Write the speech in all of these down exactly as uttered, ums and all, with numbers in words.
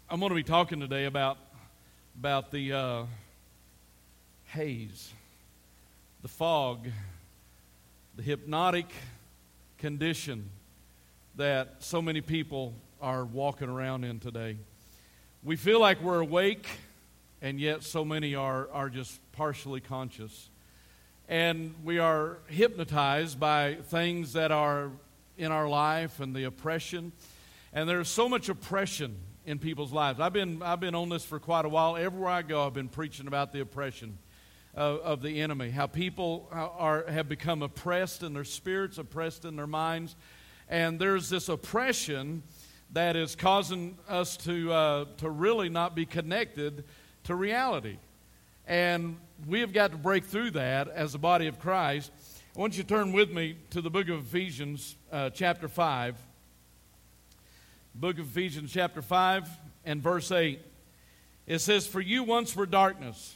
I'm going to be talking today about about the uh, haze, the fog, the hypnotic condition that so many people are walking around in today. We feel like we're awake, and yet so many are, are just partially conscious. And we are hypnotized by things that are in our life and the oppression. And there's so much oppression in people's lives. I've been I've been on this for quite a while. Everywhere I go, I've been preaching about the oppression of, of the enemy. How people are have become oppressed in their spirits, oppressed in their minds, and there's this oppression that is causing us to uh, to really not be connected to reality. And we have got to break through that as the body of Christ. I want you to turn with me to the book of Ephesians, uh, chapter five. Book of Ephesians chapter five and verse eight. It says, "For you once were darkness,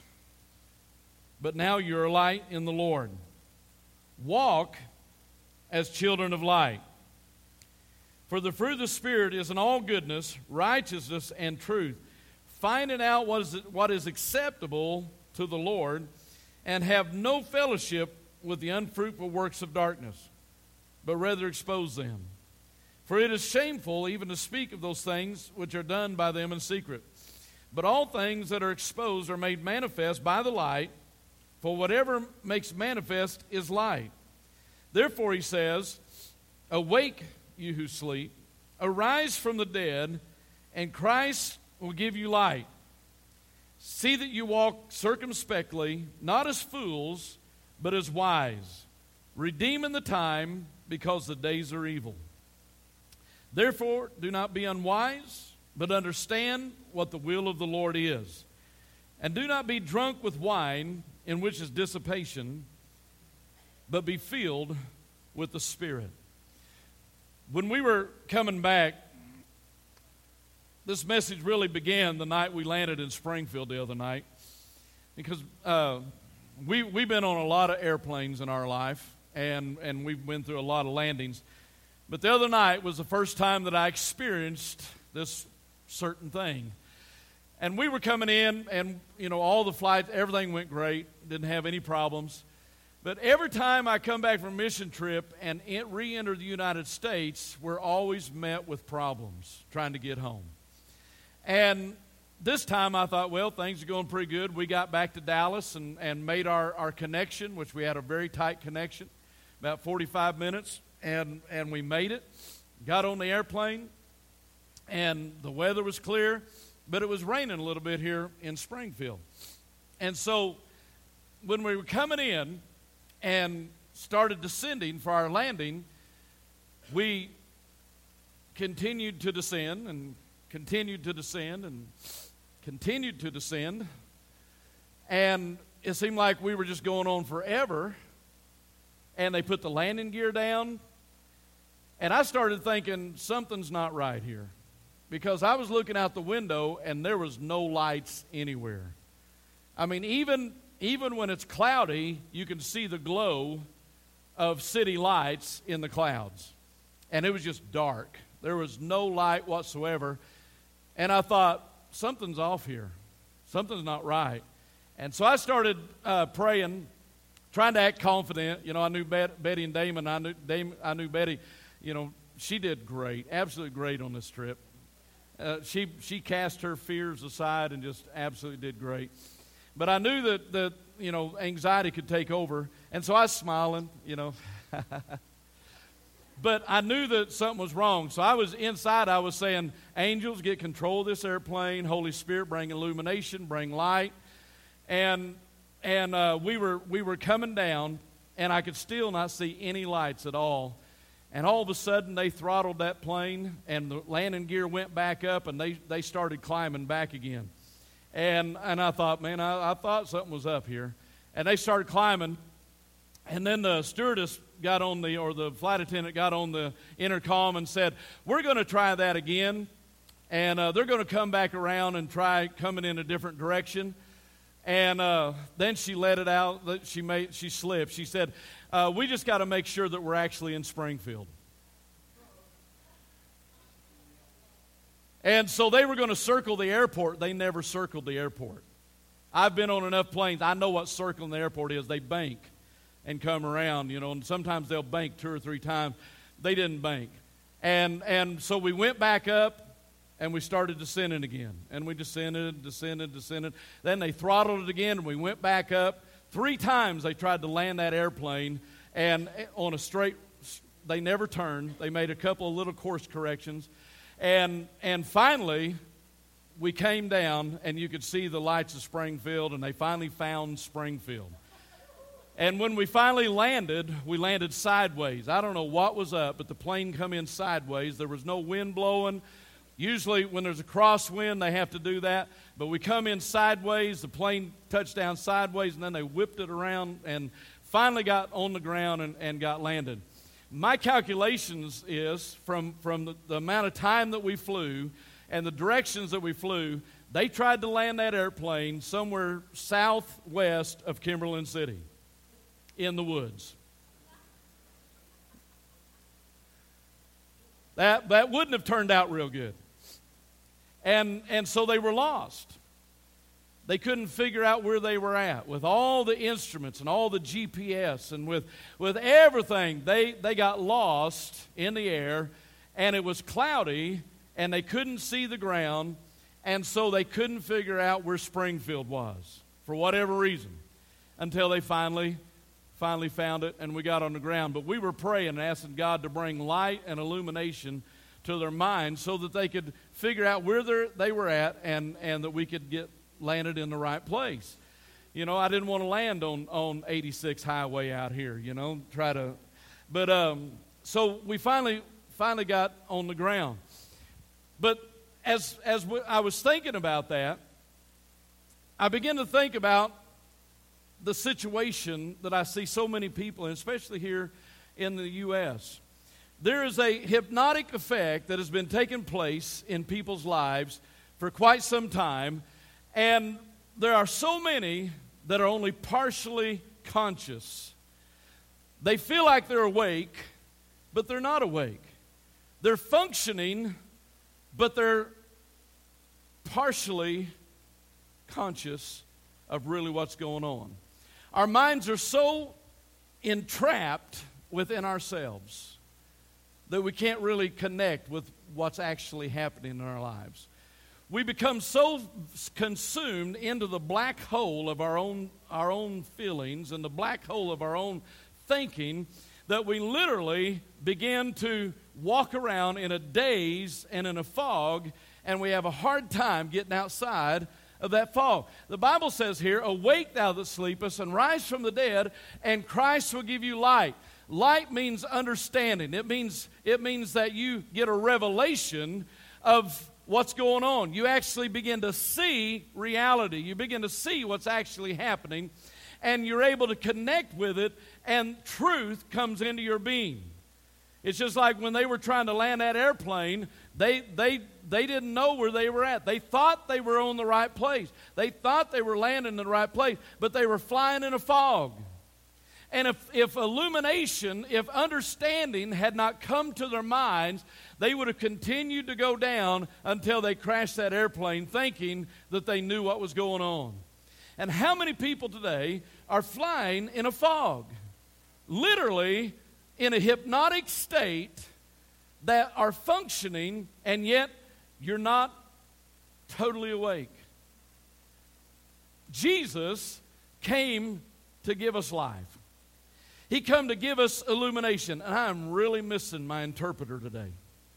but now you are light in the Lord. Walk as children of light. For the fruit of the Spirit is in all goodness, righteousness, and truth, finding out what is, what is acceptable to the Lord, and have no fellowship with the unfruitful works of darkness, but rather expose them. For it is shameful even to speak of those things which are done by them in secret. But all things that are exposed are made manifest by the light, for whatever makes manifest is light. Therefore he says, Awake, you who sleep, arise from the dead, and Christ will give you light. See that you walk circumspectly, not as fools, but as wise, redeeming the time, because the days are evil. Therefore, do not be unwise, but understand what the will of the Lord is. And do not be drunk with wine, in which is dissipation, but be filled with the Spirit." When we were coming back, this message really began the night we landed in Springfield the other night. Because uh, we, we've been on a lot of airplanes in our life, and, and we've been through a lot of landings. But the other night was the first time that I experienced this certain thing. And we were coming in, and, you know, all the flights, everything went great, didn't have any problems. But every time I come back from a mission trip and re-enter the United States, we're always met with problems trying to get home. And this time I thought, well, things are going pretty good. We got back to Dallas and, and made our, our connection, which we had a very tight connection, about forty-five minutes. And and we made it, got on the airplane, and the weather was clear, but it was raining a little bit here in Springfield. And so when we were coming in and started descending for our landing, we continued to descend and continued to descend and continued to descend. And it seemed like we were just going on forever. And they put the landing gear down. And I started thinking, something's not right here. Because I was looking out the window, and there was no lights anywhere. I mean, even, even when it's cloudy, you can see the glow of city lights in the clouds. And it was just dark. There was no light whatsoever. And I thought, something's off here. Something's not right. And so I started uh, praying, trying to act confident. You know, I knew Bet- Betty and Damon. I knew, Damon, I knew Betty. You know, she did great, absolutely great on this trip. Uh, she she cast her fears aside and just absolutely did great. But I knew that, that, you know, anxiety could take over. And so I was smiling, you know. But I knew that something was wrong. So I was inside, I was saying, angels, get control of this airplane. Holy Spirit, bring illumination, bring light. And and uh, we were we were coming down, and I could still not see any lights at all. And all of a sudden, they throttled that plane, and the landing gear went back up, and they, they started climbing back again. And and I thought, man, I, I thought something was up here. And they started climbing, and then the stewardess got on the, or the flight attendant got on the intercom and said, we're going to try that again, and uh, they're going to come back around and try coming in a different direction. And uh, then she let it out. She made she slipped. She said, uh, we just got to make sure that we're actually in Springfield. And so they were going to circle the airport. They never circled the airport. I've been on enough planes. I know what circling the airport is. They bank and come around, you know, and sometimes they'll bank two or three times. They didn't bank. And and so we went back up, and we started descending again. And we descended, descended, descended. Then they throttled it again, and we went back up. Three times they tried to land that airplane, and on a straight, they never turned. They made a couple of little course corrections. And and finally, we came down, and you could see the lights of Springfield, and they finally found Springfield. And when we finally landed, we landed sideways. I don't know what was up, but the plane come in sideways. There was no wind blowing. Usually when there's a crosswind, they have to do that. But we come in sideways, the plane touched down sideways, and then they whipped it around and finally got on the ground and, and got landed. My calculations is from, from the, the amount of time that we flew and the directions that we flew, they tried to land that airplane somewhere southwest of Kimberlin City in the woods. That, that wouldn't have turned out real good. And, and so they were lost. They couldn't figure out where they were at. With all the instruments and all the G P S and with, with everything, they, they got lost in the air, and it was cloudy, and they couldn't see the ground, and so they couldn't figure out where Springfield was for whatever reason until they finally, finally found it, and we got on the ground. But we were praying and asking God to bring light and illumination to their minds so that they could figure out where they were at and, and that we could get landed in the right place. You know, I didn't want to land on, on eighty-six highway out here, you know, try to, but um, so we finally finally got on the ground. But as as we, I was thinking about that, I began to think about the situation that I see so many people in, especially here in the U S There is a hypnotic effect that has been taking place in people's lives for quite some time, and there are so many that are only partially conscious. They feel like they're awake, but they're not awake. They're functioning, but they're partially conscious of really what's going on. Our minds are so entrapped within ourselves that we can't really connect with what's actually happening in our lives. We become so consumed into the black hole of our own, our own feelings and the black hole of our own thinking that we literally begin to walk around in a daze and in a fog, and we have a hard time getting outside of that fog. The Bible says here, "Awake thou that sleepest, and rise from the dead, and Christ will give you light." Light means understanding. It means, it means that you get a revelation of what's going on. You actually begin to see reality. You begin to see what's actually happening, and you're able to connect with it, and truth comes into your being. It's just like when they were trying to land that airplane, they they they didn't know where they were at. They thought they were on the right place. They thought they were landing in the right place, but they were flying in a fog. And if, if illumination, if understanding had not come to their minds, they would have continued to go down until they crashed that airplane thinking that they knew what was going on. And how many people today are flying in a fog? Literally in a hypnotic state that are functioning, and yet you're not totally awake. Jesus came to give us life. He come to give us illumination. And I'm really missing my interpreter today.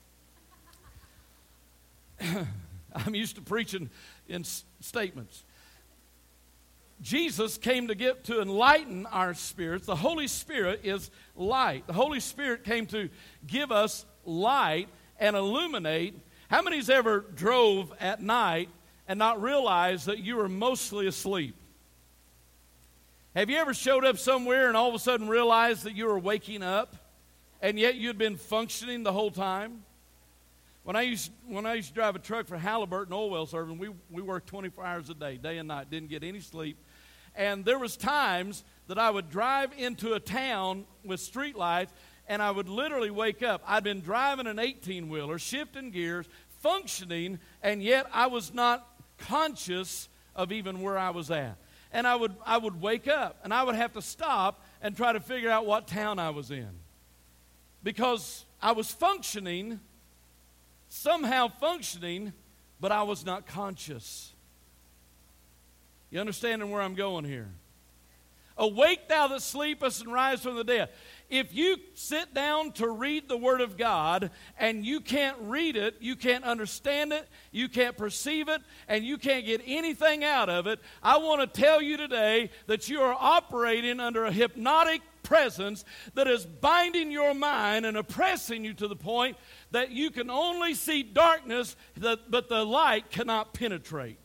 I'm used to preaching in s- statements. Jesus came to get to enlighten our spirits. The Holy Spirit is light. The Holy Spirit came to give us light and illuminate. How many's ever drove at night and not realized that you were mostly asleep? Have you ever showed up somewhere and all of a sudden realized that you were waking up and yet you'd been functioning the whole time? When I used when I used to drive a truck for Halliburton Oil Well Serving, we, we worked twenty-four hours a day, day and night, didn't get any sleep. And there was times that I would drive into a town with street lights, and I would literally wake up. I'd been driving an eighteen-wheeler, shifting gears, functioning, and yet I was not conscious of even where I was at. And I would I would wake up, and I would have to stop and try to figure out what town I was in. Because I was functioning, somehow functioning, but I was not conscious. You understanding where I'm going here? Awake thou that sleepest, and rise from the dead. If you sit down to read the Word of God and you can't read it, you can't understand it, you can't perceive it, and you can't get anything out of it, I want to tell you today that you are operating under a hypnotic presence that is binding your mind and oppressing you to the point that you can only see darkness, but the light cannot penetrate.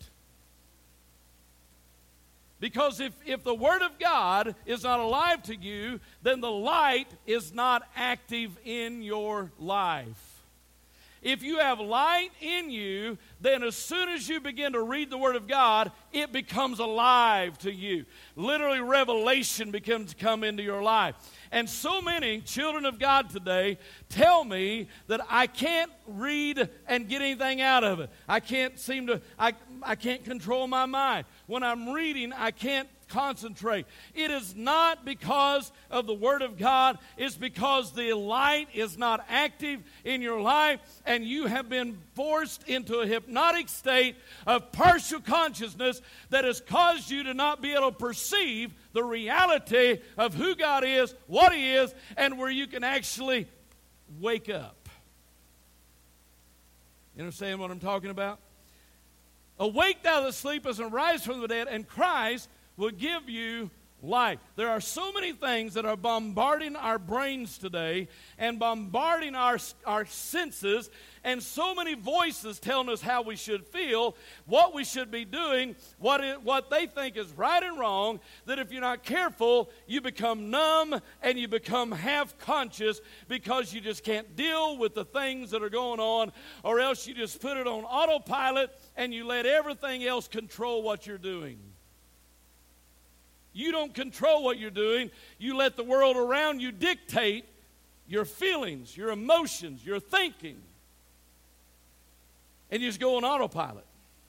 Because if, if the Word of God is not alive to you, then the light is not active in your life. If you have light in you, then as soon as you begin to read the Word of God, it becomes alive to you. Literally, revelation begins to come into your life. And so many children of God today tell me that I can't read and get anything out of it. I can't seem to, I, I can't control my mind. When I'm reading, I can't concentrate. It is not because of the Word of God. It's because the light is not active in your life, and you have been forced into a hypnotic state of partial consciousness that has caused you to not be able to perceive the reality of who God is, what He is, and where you can actually wake up. You understand what I'm talking about? Awake thou that sleepest, and rise from the dead, and Christ will give you light. There are so many things that are bombarding our brains today and bombarding our, our senses, and so many voices telling us how we should feel, what we should be doing, what, it, what they think is right and wrong, that if you're not careful, you become numb and you become half-conscious because you just can't deal with the things that are going on, or else you just put it on autopilot and you let everything else control what you're doing. You don't control what you're doing. You let the world around you dictate your feelings, your emotions, your thinking. And you just go on autopilot.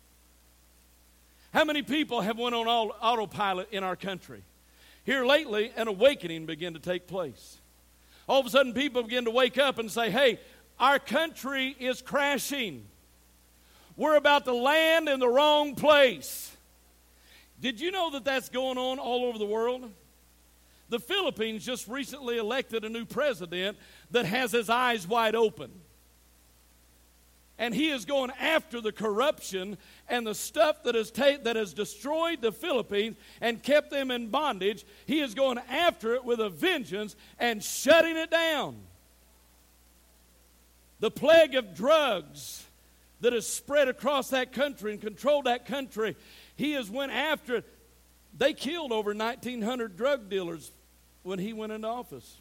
How many people have went on autopilot in our country? Here lately, an awakening began to take place. All of a sudden, people begin to wake up and say, hey, our country is crashing. We're about to land in the wrong place. Did you know that that's going on all over the world? The Philippines just recently elected a new president that has his eyes wide open. And he is going after the corruption and the stuff that has, ta- that has destroyed the Philippines and kept them in bondage. He is going after it with a vengeance and shutting it down. The plague of drugs that has spread across that country and controlled that country, he has went after it. They killed over nineteen hundred drug dealers when he went into office.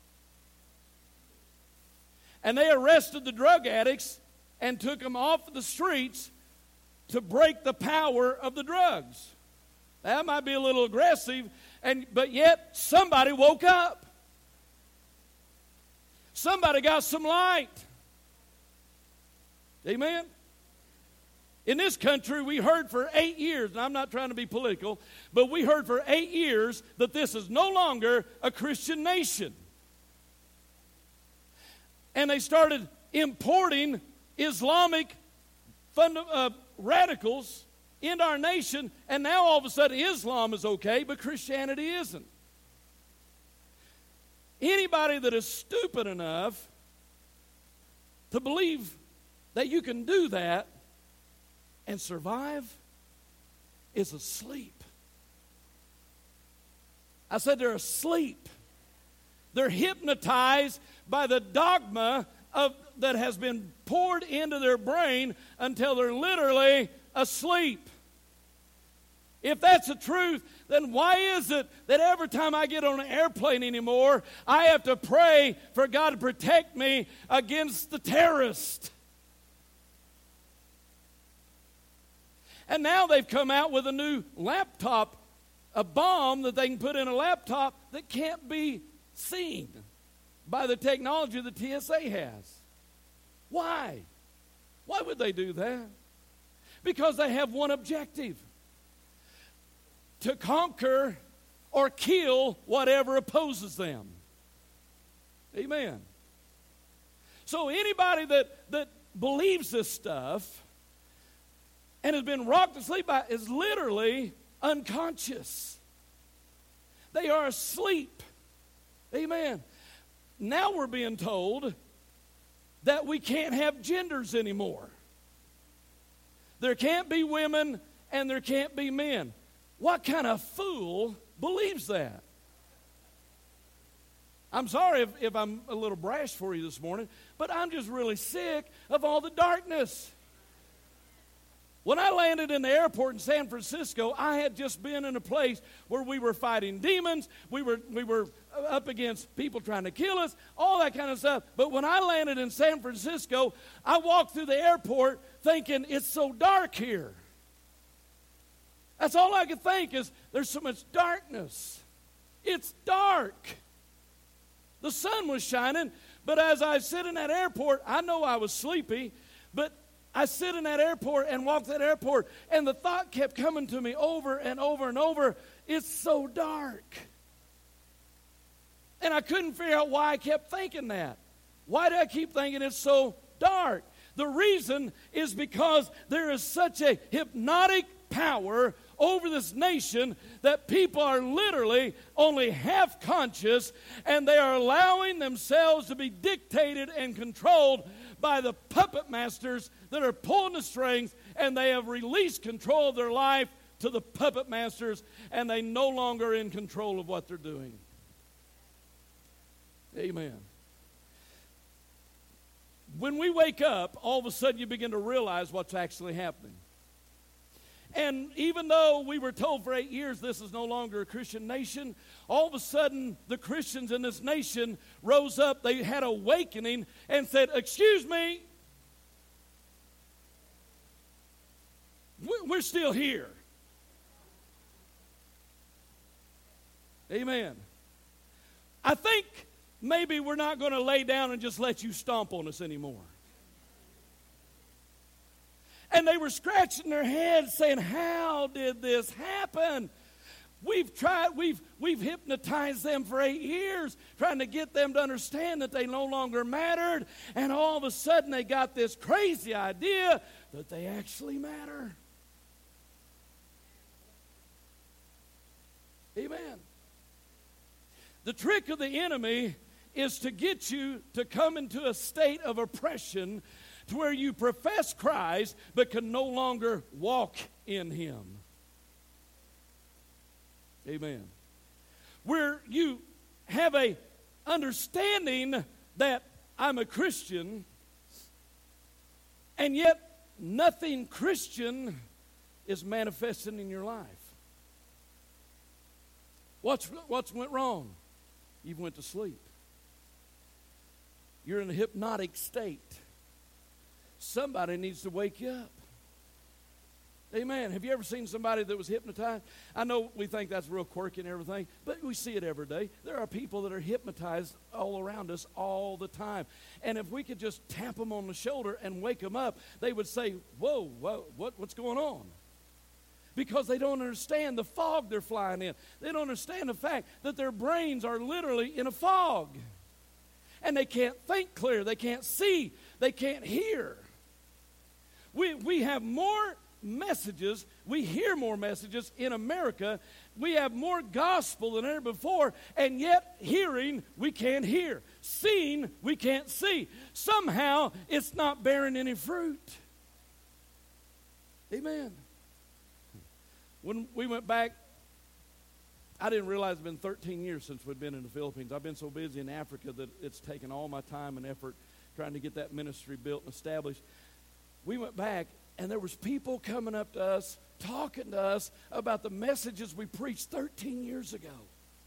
And they arrested the drug addicts and took them off the streets to break the power of the drugs. That might be a little aggressive, and but yet somebody woke up. Somebody got some light. Amen? In this country, we heard for eight years, and I'm not trying to be political, but we heard for eight years that this is no longer a Christian nation. And they started importing Islamic funda- uh, radicals into our nation, and now all of a sudden Islam is okay, but Christianity isn't. Anybody that is stupid enough to believe that you can do that and survive is asleep. I said they're asleep. They're hypnotized by the dogma of that has been poured into their brain until they're literally asleep. If that's the truth, then why is it that every time I get on an airplane anymore, I have to pray for God to protect me against the terrorist? And now they've come out with a new laptop, a bomb that they can put in a laptop that can't be seen by the technology the T S A has. Why? Why would they do that? Because they have one objective: to conquer or kill whatever opposes them. Amen. So anybody that, that believes this stuff and has been rocked to sleep by is literally unconscious. They are asleep. Amen. Now we're being told that we can't have genders anymore. There can't be women and there can't be men. What kind of fool believes that? I'm sorry if, if I'm a little brash for you this morning, but I'm just really sick of all the darkness. When I landed in the airport in San Francisco, I had just been in a place where we were fighting demons. We were, we were up against people trying to kill us, all that kind of stuff. But when I landed in San Francisco, I walked through the airport thinking, it's so dark here. That's all I could think is, there's so much darkness. It's dark. The sun was shining, but as I sit in that airport, I know I was sleepy, but I sit in that airport and walk that airport, and the thought kept coming to me over and over and over, it's so dark. And I couldn't figure out why I kept thinking that. Why did I keep thinking it's so dark? The reason is because there is such a hypnotic power over this nation that people are literally only half conscious, and they are allowing themselves to be dictated and controlled by the puppet masters that are pulling the strings, and they have released control of their life to the puppet masters, and they no longer are in control of what they're doing. Amen. When we wake up, all of a sudden you begin to realize what's actually happening. And even though we were told for eight years this is no longer a Christian nation, all of a sudden the Christians in this nation rose up. They had an awakening and said, excuse me, we're still here. Amen. I think maybe we're not going to lay down and just let you stomp on us anymore. And they were scratching their heads saying, how did this happen? We've tried, we've, we've hypnotized them for eight years, trying to get them to understand that they no longer mattered. And all of a sudden they got this crazy idea that they actually matter. Amen. The trick of the enemy is to get you to come into a state of oppression to where you profess Christ but can no longer walk in Him. Amen. Where you have a understanding that I'm a Christian, and yet nothing Christian is manifesting in your life. What's, what's went wrong? You went to sleep. You're in a hypnotic state. Somebody needs to wake you up. Amen. Have you ever seen somebody that was hypnotized? I know we think that's real quirky and everything, but we see it every day. There are people that are hypnotized all around us all the time. And if we could just tap them on the shoulder and wake them up, they would say, whoa, whoa what, what's going on? Because they don't understand the fog they're flying in. They don't understand the fact that their brains are literally in a fog. And they can't think clear. They can't see. They can't hear. We, we have more messages. We hear more messages in America. We have more gospel than ever before. And yet, hearing, we can't hear. Seeing, we can't see. Somehow, it's not bearing any fruit. Amen. When we went back, I didn't realize it's been thirteen years since we'd been in the Philippines. I've been so busy in Africa that it's taken all my time and effort trying to get that ministry built and established. We went back, and there was people coming up to us, talking to us about the messages we preached thirteen years ago.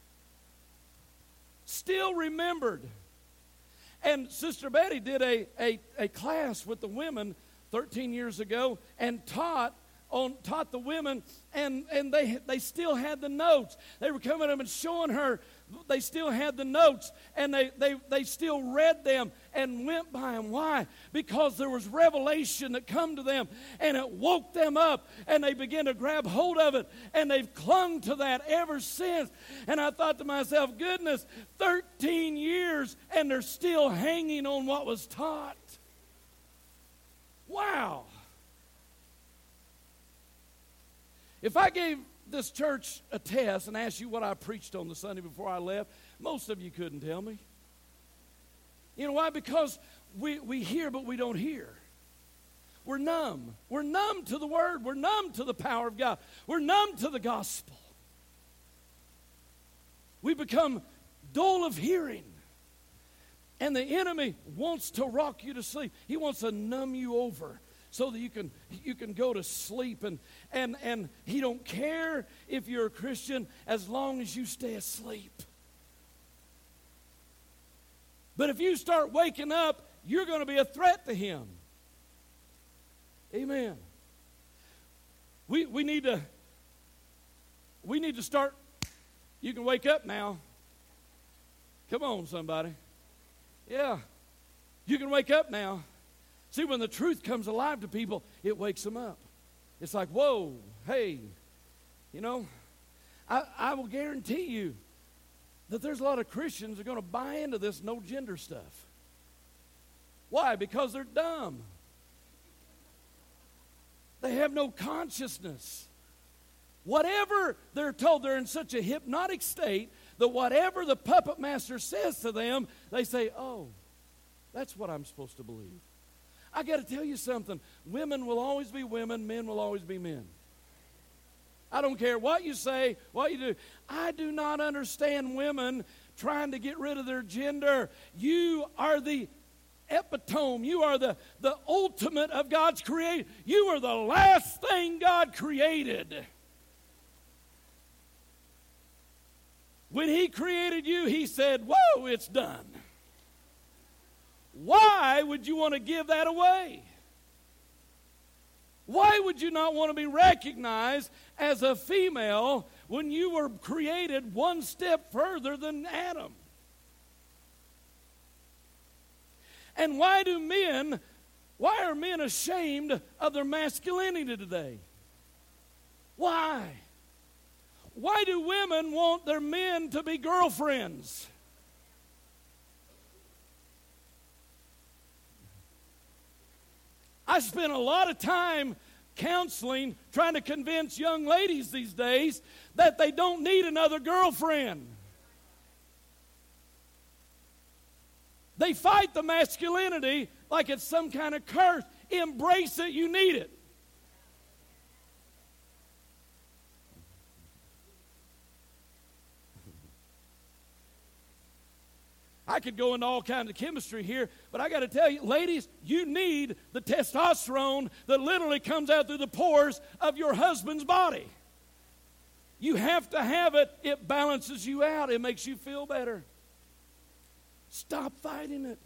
Still remembered. And Sister Betty did a, a, a class with the women thirteen years ago and taught on taught the women, and, and they they still had the notes. They were coming up and showing her they still had the notes, and they, they, they still read them and went by them. Why? Because there was revelation that come to them, and it woke them up, and they began to grab hold of it, and they've clung to that ever since. And I thought to myself, goodness, thirteen years, and they're still hanging on what was taught. Wow. If I gave this church a test and asked you what I preached on the Sunday before I left, most of you couldn't tell me. You know why? Because we, we hear, but we don't hear. We're numb. We're numb to the Word. We're numb to the power of God. We're numb to the gospel. We become dull of hearing. And the enemy wants to rock you to sleep. He wants to numb you over so that you can you can go to sleep. And, and, and he don't care if you're a Christian as long as you stay asleep. But if you start waking up, you're going to be a threat to him. Amen. We we need to we need to start. You can wake up now. Come on, somebody. Yeah. You can wake up now. See, when the truth comes alive to people, it wakes them up. It's like, whoa, hey, you know, I, I will guarantee you that there's a lot of Christians that are going to buy into this no gender stuff. Why? Because they're dumb. They have no consciousness. Whatever they're told, they're in such a hypnotic state that whatever the puppet master says to them, they say, oh, that's what I'm supposed to believe. I got to tell you something. Women will always be women. Men will always be men. I don't care what you say, what you do. I do not understand women trying to get rid of their gender. You are the epitome. You are the, the ultimate of God's creation. You are the last thing God created. When he created you, he said, whoa, it's done. Why would you want to give that away? Why would you not want to be recognized as a female when you were created one step further than Adam? And why do men, why are men ashamed of their masculinity today? Why? Why do women want their men to be girlfriends? I spend a lot of time counseling, trying to convince young ladies these days that they don't need another girlfriend. They fight the masculinity like it's some kind of curse. Embrace it, you need it. I could go into all kinds of chemistry here, but I got to tell you, ladies, you need the testosterone that literally comes out through the pores of your husband's body. You have to have it. It balances you out. It makes you feel better. Stop fighting it.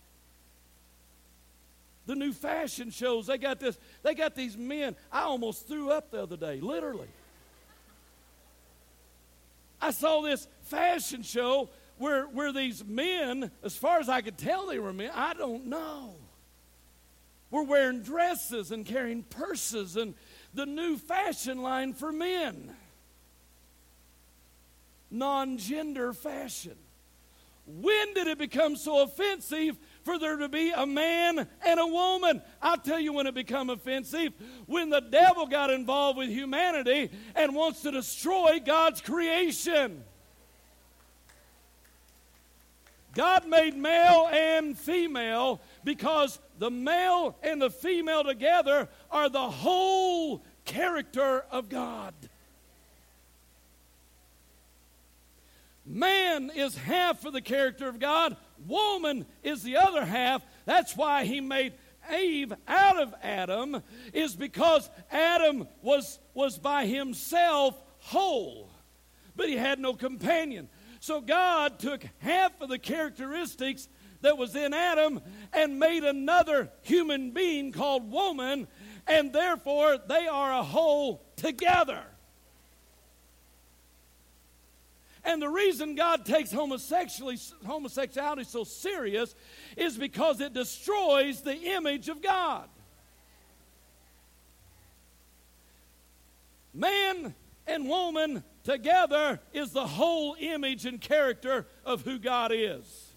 The new fashion shows, they got this, they got these men. I almost threw up the other day, literally. I saw this fashion show Where, where these men, as far as I could tell they were men, I don't know, were wearing dresses and carrying purses and the new fashion line for men. Non-gender fashion. When did it become so offensive for there to be a man and a woman? I'll tell you when it became offensive. When the devil got involved with humanity and wants to destroy God's creation. God made male and female because the male and the female together are the whole character of God. Man is half of the character of God. Woman is the other half. That's why he made Eve out of Adam, is because Adam was, was by himself whole, but he had no companion. So God took half of the characteristics that was in Adam and made another human being called woman, and therefore they are a whole together. And the reason God takes homosexuality, homosexuality so serious is because it destroys the image of God. Man and woman together is the whole image and character of who God is.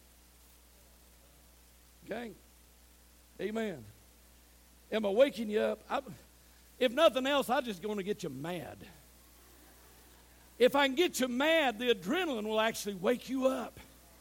Okay? Amen. Am I waking you up? I, if nothing else, I'm just going to get you mad. If I can get you mad, the adrenaline will actually wake you up.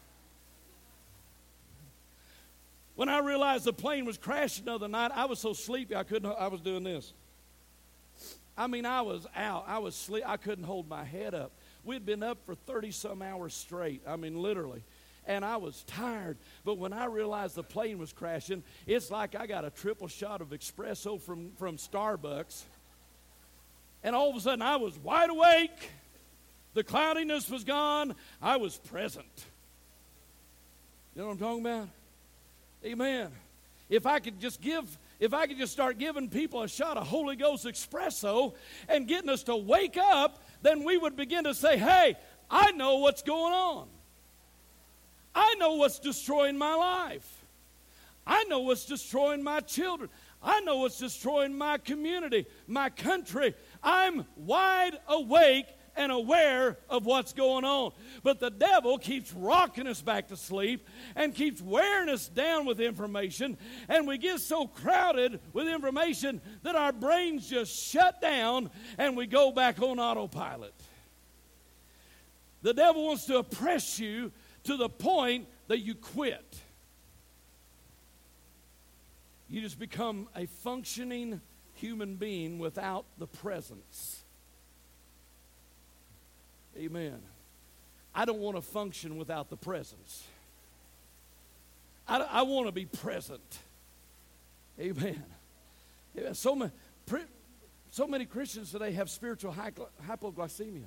When I realized the plane was crashing the other night, I was so sleepy I couldn't. I was doing this. I mean, I was out. I was sleep. I couldn't hold my head up. We'd been up for thirty some hours straight. I mean, literally. And I was tired. But when I realized the plane was crashing, it's like I got a triple shot of espresso from, from Starbucks. And all of a sudden, I was wide awake. The cloudiness was gone. I was present. You know what I'm talking about? Amen. If I could just give, if I could just start giving people a shot of Holy Ghost espresso and getting us to wake up, then we would begin to say, hey, I know what's going on. I know what's destroying my life. I know what's destroying my children. I know what's destroying my community, my country. I'm wide awake and aware of what's going on. But the devil keeps rocking us back to sleep and keeps wearing us down with information, and we get so crowded with information that our brains just shut down and we go back on autopilot. The devil wants to oppress you to the point that you quit. You just become a functioning human being without the presence. Amen. I don't want to function without the presence. I, I want to be present. Amen. So many, so many Christians today have spiritual hypoglycemia.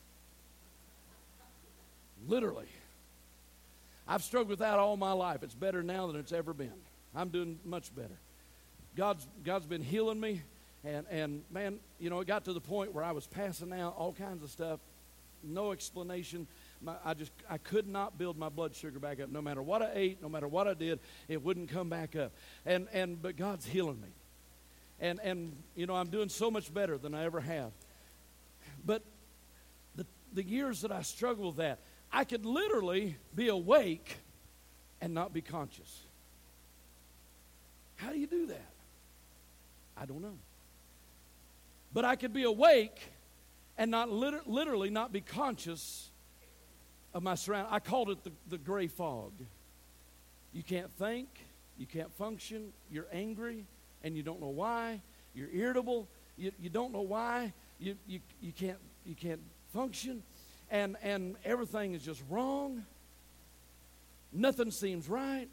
Literally. I've struggled with that all my life. It's better now than it's ever been. I'm doing much better. God's God's been healing me. And, and man, you know, it got to the point where I was passing out, all kinds of stuff. No explanation. My, I just, I could not build my blood sugar back up. No matter what I ate, no matter what I did, it wouldn't come back up. And, and but God's healing me. And, and you know, I'm doing so much better than I ever have. But the, the years that I struggled with that, I could literally be awake and not be conscious. How do you do that? I don't know. But I could be awake and not liter- literally not be conscious of my surroundings. I called it the, the gray fog. You can't think, you can't function, you're angry, and you don't know why. You're irritable, you, you don't know why. You, you, you, can't, you can't function, and, and everything is just wrong. Nothing seems right.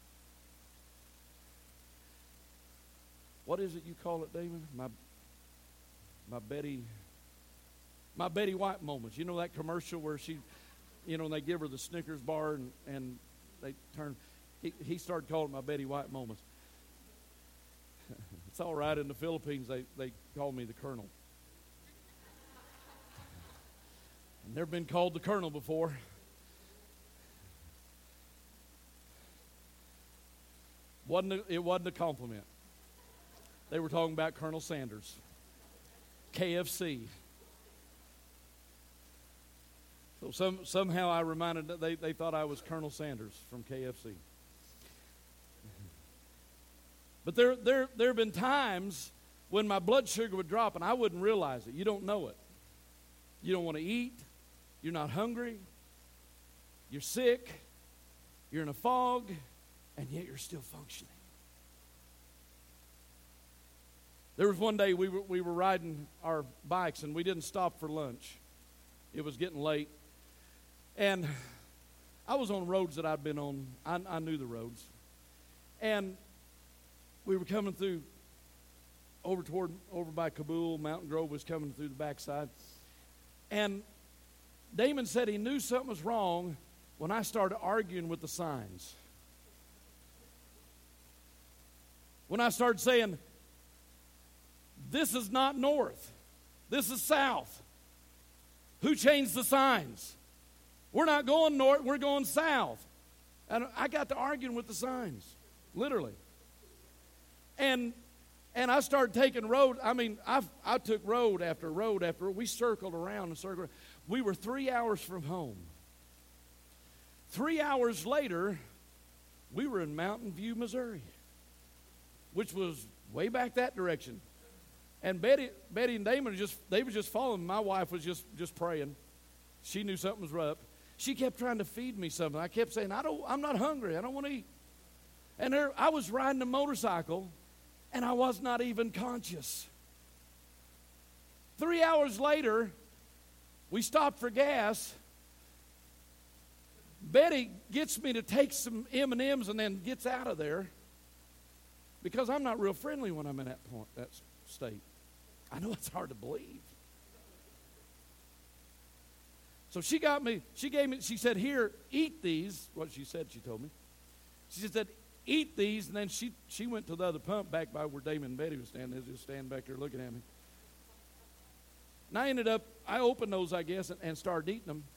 What is it you call it, David? My, my Betty... My Betty White moments. You know that commercial where she, you know, they give her the Snickers bar and, and they turn. He, he started calling it my Betty White moments. It's all right. In the Philippines, they, they call me the Colonel. I've never been called the Colonel before. Wasn't a, it wasn't a compliment. They were talking about Colonel Sanders. K F C. So some, somehow I reminded that they, they thought I was Colonel Sanders from K F C. But there, there, there have been times when my blood sugar would drop and I wouldn't realize it. You don't know it. You don't want to eat. You're not hungry. You're sick. You're in a fog. And yet you're still functioning. There was one day we were, we were riding our bikes and we didn't stop for lunch. It was getting late. And I was on roads that I'd been on. I, I knew the roads. And we were coming through over toward over by Kabul. Mountain Grove was coming through the backside. And Damon said he knew something was wrong when I started arguing with the signs. When I started saying, this is not north. This is south. Who changed the signs? We're not going north, we're going south. And I got to arguing with the signs, literally. And and I started taking road. I mean, I I took road after road after road. We circled around and circled around. We were three hours from home. Three hours later, we were in Mountain View, Missouri, which was way back that direction. And Betty, Betty and Damon just they were just following. My wife was just, just praying. She knew something was up. She kept trying to feed me something. I kept saying, I don't, I'm not hungry. I don't want to eat. And there, I was riding a motorcycle, and I was not even conscious. Three hours later, we stopped for gas. Betty gets me to take some M and M's and then gets out of there because I'm not real friendly when I'm in that point, that state. I know it's hard to believe. So she got me, she gave me, she said, here, eat these. What she said, she told me. She said, eat these, and then she, she went to the other pump back by where Damon and Betty was standing. They was just standing back there looking at me. And I ended up, I opened those, I guess, and, and started eating them.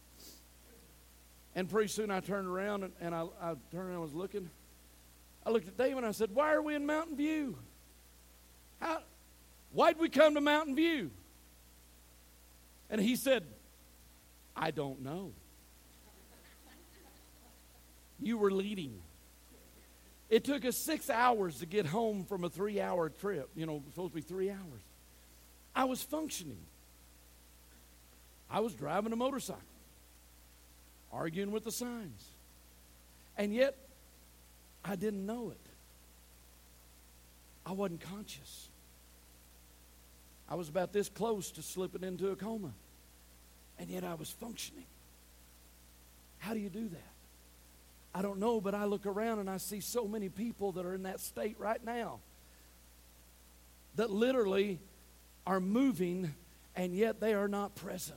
And pretty soon I turned around, and, and I, I turned around and was looking. I looked at Damon, and I said, why are we in Mountain View? How, why'd we come to Mountain View? And he said, I don't know. You were leading. It took us six hours to get home from a three-hour trip. You know, it was supposed to be three hours. I was functioning. I was driving a motorcycle, arguing with the signs. And yet, I didn't know it. I wasn't conscious. I was about this close to slipping into a coma. And yet I was functioning. How do you do that? I don't know, but I look around and I see so many people that are in that state right now that literally are moving, and yet they are not present.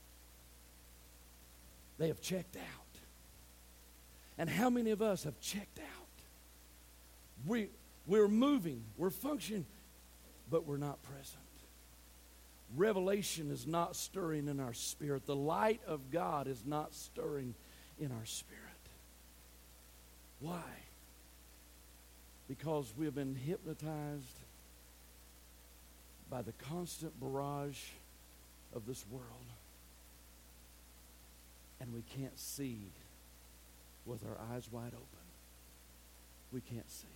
They have checked out. And how many of us have checked out? We, we're moving, we're functioning, but we're not present. Revelation is not stirring in our spirit. The light of God is not stirring in our spirit. Why? Because we have been hypnotized by the constant barrage of this world. And we can't see with our eyes wide open. We can't see.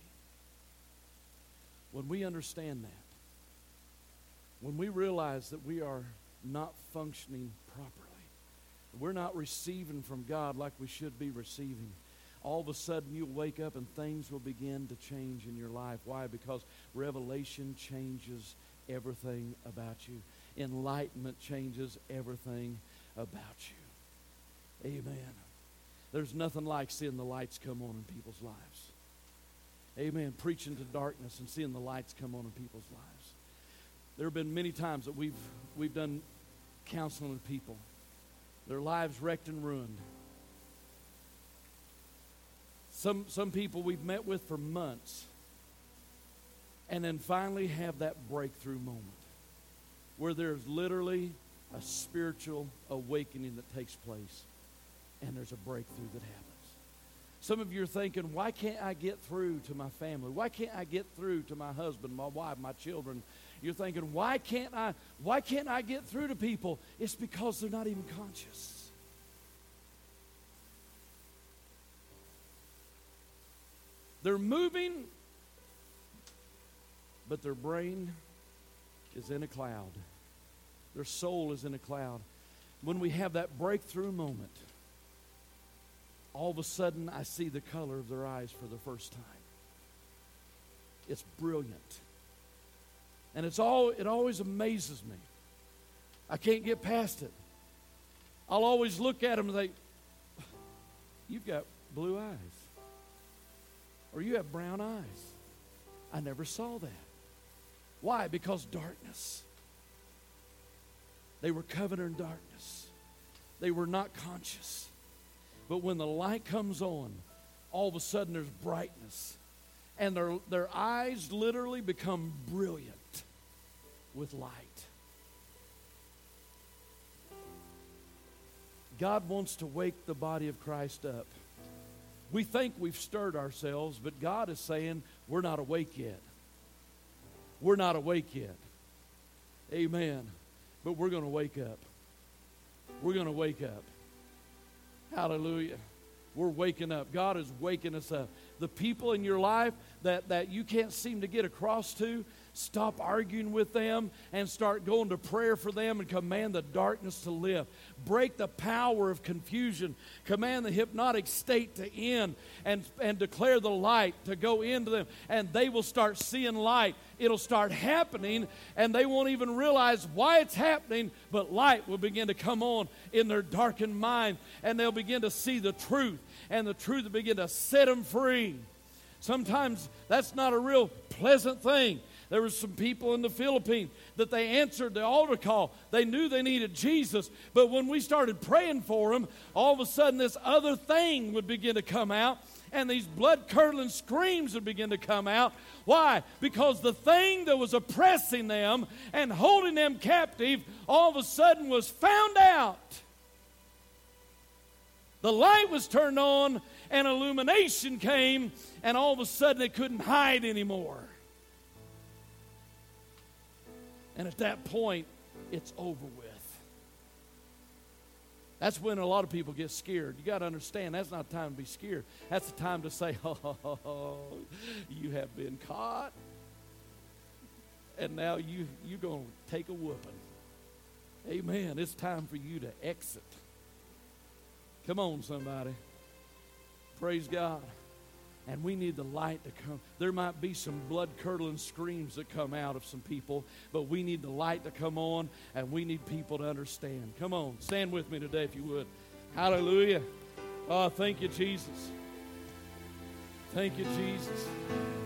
When we understand that, when we realize that we are not functioning properly, we're not receiving from God like we should be receiving, all of a sudden you'll wake up and things will begin to change in your life. Why? Because revelation changes everything about you. Enlightenment changes everything about you. Amen. There's nothing like seeing the lights come on in people's lives. Amen. Preaching to darkness and seeing the lights come on in people's lives. There have been many times that we've we've done counseling with people. Their lives wrecked and ruined. Some some people we've met with for months, and then finally have that breakthrough moment where there's literally a spiritual awakening that takes place, and there's a breakthrough that happens. Some of you are thinking, why can't I get through to my family? Why can't I get through to my husband, my wife, my children? You're thinking, why can't I, why can't I get through to people? It's because they're not even conscious. They're moving, but their brain is in a cloud. Their soul is in a cloud. When we have that breakthrough moment, all of a sudden I see the color of their eyes for the first time. It's brilliant. And it's all it always amazes me. I can't get past it. I'll always look at them and think, you've got blue eyes. Or you have brown eyes. I never saw that. Why? Because darkness. They were covered in darkness. They were not conscious. But when the light comes on, all of a sudden there's brightness. And their, their eyes literally become brilliant with light. God wants to wake the body of Christ up. We think we've stirred ourselves, but God is saying we're not awake yet. We're not awake yet. Amen. But we're going to wake up. We're going to wake up. Hallelujah. We're waking up. God is waking us up. The people in your life that, that you can't seem to get across to, stop arguing with them and start going to prayer for them and command the darkness to live. Break the power of confusion. Command the hypnotic state to end and, and declare the light to go into them. And they will start seeing light. It'll start happening and they won't even realize why it's happening, but light will begin to come on in their darkened mind and they'll begin to see the truth, and the truth will begin to set them free. Sometimes that's not a real pleasant thing. There were some people in the Philippines that they answered the altar call. They knew they needed Jesus, but when we started praying for them, all of a sudden this other thing would begin to come out, and these blood-curdling screams would begin to come out. Why? Because the thing that was oppressing them and holding them captive all of a sudden was found out. The light was turned on, and illumination came, and all of a sudden they couldn't hide anymore. And at that point, it's over with. That's when a lot of people get scared. You got to understand, that's not the time to be scared. That's the time to say, oh, you have been caught. And now you, you're going to take a whooping. Amen. It's time for you to exit. Come on, somebody. Praise God. And we need the light to come. There might be some blood-curdling screams that come out of some people, but we need the light to come on, and we need people to understand. Come on, stand with me today if you would. Hallelujah. Oh, thank you, Jesus. Thank you, Jesus.